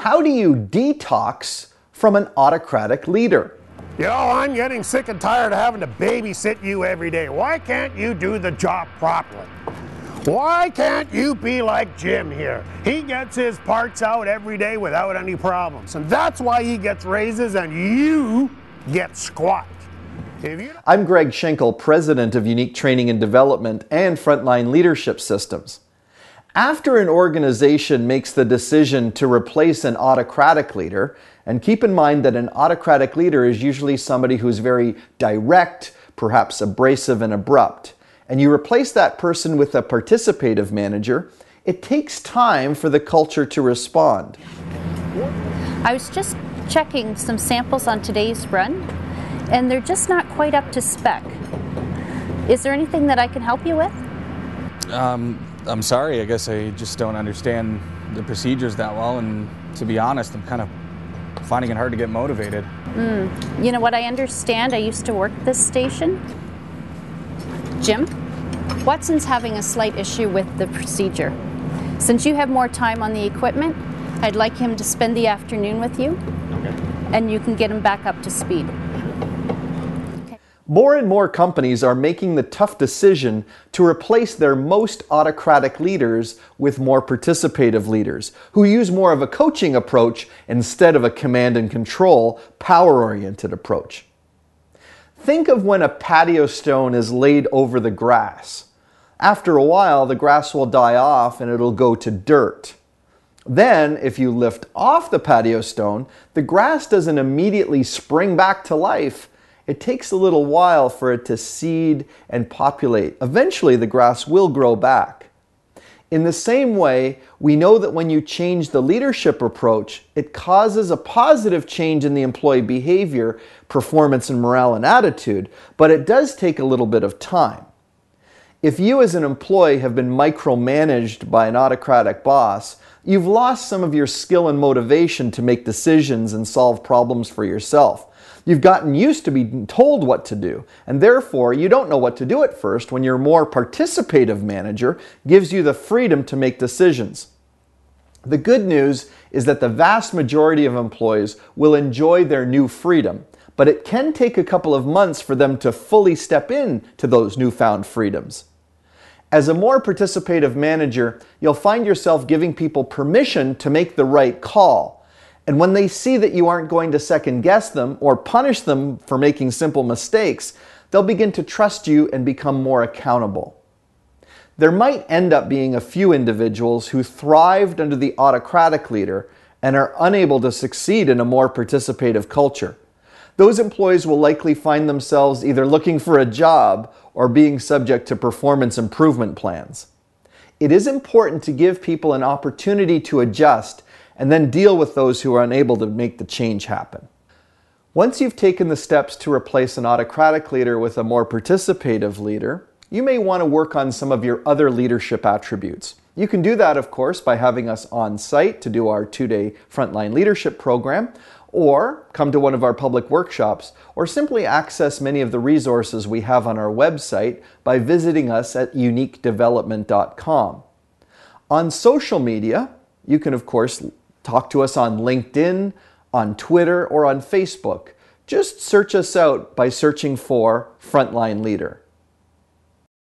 How do you detox from an autocratic leader? You know, I'm getting sick and tired of having to babysit you every day. Why can't you do the job properly? Why can't you be like Jim here? He gets his parts out every day without any problems. And that's why he gets raises and you get squat. I'm Greg Schenkel, President of Unique Training and Development and Frontline Leadership Systems. After an organization makes the decision to replace an autocratic leader, and keep in mind that an autocratic leader is usually somebody who's very direct, perhaps abrasive and abrupt, and you replace that person with a participative manager, it takes time for the culture to respond. I was just checking some samples on today's run, and they're just not quite up to spec. Is there anything that I can help you with? I'm sorry, I guess I just don't understand the procedures that well, and to be honest, I'm kind of finding it hard to get motivated. You know what, I understand. I used to work this station. Jim, Watson's having a slight issue with the procedure. Since you have more time on the equipment, I'd like him to spend the afternoon with you, and you can get him back up to speed. More and more companies are making the tough decision to replace their most autocratic leaders with more participative leaders who use more of a coaching approach instead of a command and control, power-oriented approach. Think of when a patio stone is laid over the grass. After a while, the grass will die off and it'll go to dirt. Then, if you lift off the patio stone, the grass doesn't immediately spring back to life. It takes a little while for it to seed and populate. Eventually, the grass will grow back. In the same way, we know that when you change the leadership approach, it causes a positive change in the employee behavior, performance and morale and attitude, but it does take a little bit of time. If you as an employee have been micromanaged by an autocratic boss, you've lost some of your skill and motivation to make decisions and solve problems for yourself. You've gotten used to being told what to do, and therefore you don't know what to do at first when your more participative manager gives you the freedom to make decisions. The good news is that the vast majority of employees will enjoy their new freedom, but it can take a couple of months for them to fully step into those newfound freedoms. As a more participative manager, you'll find yourself giving people permission to make the right call. And when they see that you aren't going to second guess them or punish them for making simple mistakes, they'll begin to trust you and become more accountable. There might end up being a few individuals who thrived under the autocratic leader and are unable to succeed in a more participative culture. Those employees will likely find themselves either looking for a job or being subject to performance improvement plans. It is important to give people an opportunity to adjust and then deal with those who are unable to make the change happen. Once you've taken the steps to replace an autocratic leader with a more participative leader, you may want to work on some of your other leadership attributes. You can do that, of course, by having us on site to do our 2-day Frontline Leadership program, or come to one of our public workshops, or simply access many of the resources we have on our website by visiting us at uniquedevelopment.com. On social media, you can, of course, talk to us on LinkedIn, on Twitter, or on Facebook. Just search us out by searching for Frontline Leader.